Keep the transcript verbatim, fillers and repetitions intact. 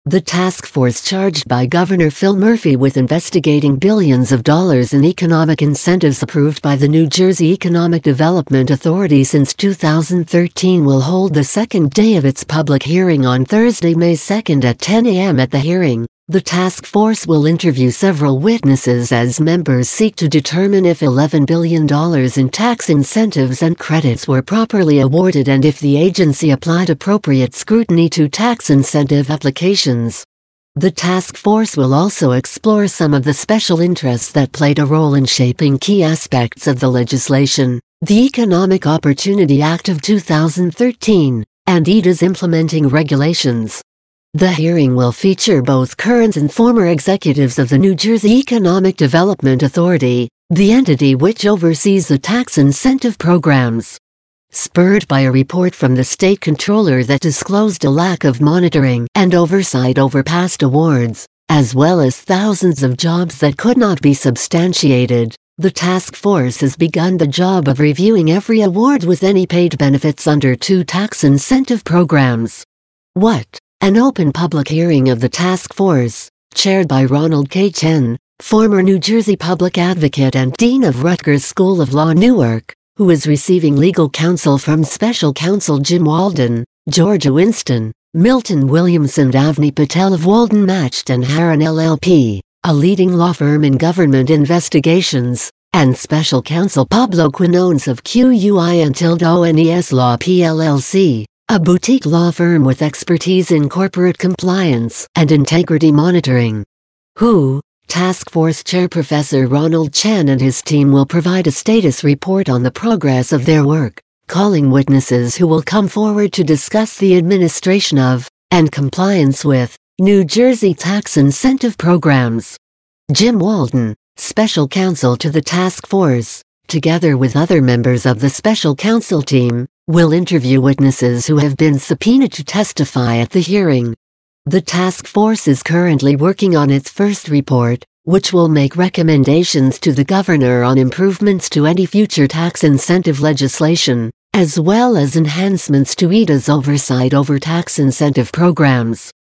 The task force charged by Governor Phil Murphy with investigating billions of dollars in economic incentives approved by the New Jersey Economic Development Authority since two thousand thirteen will hold the second day of its public hearing on Thursday, May second at ten a m At the hearing, the task force will interview several witnesses as members seek to determine if eleven billion dollars in tax incentives and credits were properly awarded and if the agency applied appropriate scrutiny to tax incentive applications. The task force will also explore some of the special interests that played a role in shaping key aspects of the legislation, the Economic Opportunity Act of two thousand thirteen, and E D A's implementing regulations. The hearing will feature both current and former executives of the New Jersey Economic Development Authority, the entity which oversees the tax incentive programs. Spurred by a report from the state controller that disclosed a lack of monitoring and oversight over past awards, as well as thousands of jobs that could not be substantiated, the task force has begun the job of reviewing every award with any paid benefits under two tax incentive programs. What? An open public hearing of the task force, chaired by Ronald K. Chen, former New Jersey public advocate and dean of Rutgers School of Law Newark, who is receiving legal counsel from special counsel Jim Walden, Georgia Winston, Milton Williamson, Avni Patel of Walden Matched and Harron L L P, a leading law firm in government investigations, and special counsel Pablo Quinones of Q U I and Tildo N E S Law P L L C. A boutique law firm with expertise in corporate compliance and integrity monitoring. Who, Task Force Chair Professor Ronald Chen and his team will provide a status report on the progress of their work, calling witnesses who will come forward to discuss the administration of, and compliance with, New Jersey tax incentive programs. Jim Walden, special counsel to the task force, together with other members of the special counsel team, will interview witnesses who have been subpoenaed to testify at the hearing. The task force is currently working on its first report, which will make recommendations to the governor on improvements to any future tax incentive legislation, as well as enhancements to E D A's oversight over tax incentive programs.